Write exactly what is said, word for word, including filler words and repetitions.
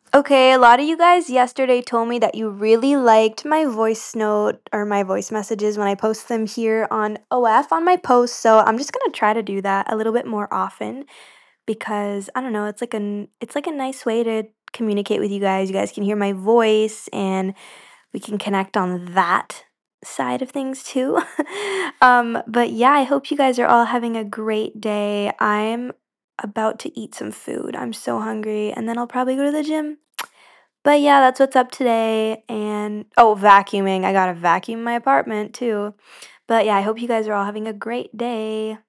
Okay, a lot of you guys yesterday told me that you really liked my voice note or my voice messages when I post them here on O F on my posts, so I'm just gonna try to do that a little bit more often because I don't know, it's like an it's like a nice way to communicate with you guys. You guys can hear my voice and we can connect on that side of things too. um, but yeah, I hope you guys are all having a great day. I'm about to eat some food. I'm so hungry, and then I'll probably go to the gym. But yeah, that's what's up today. And oh, vacuuming. I gotta vacuum my apartment too. But yeah, I hope you guys are all having a great day.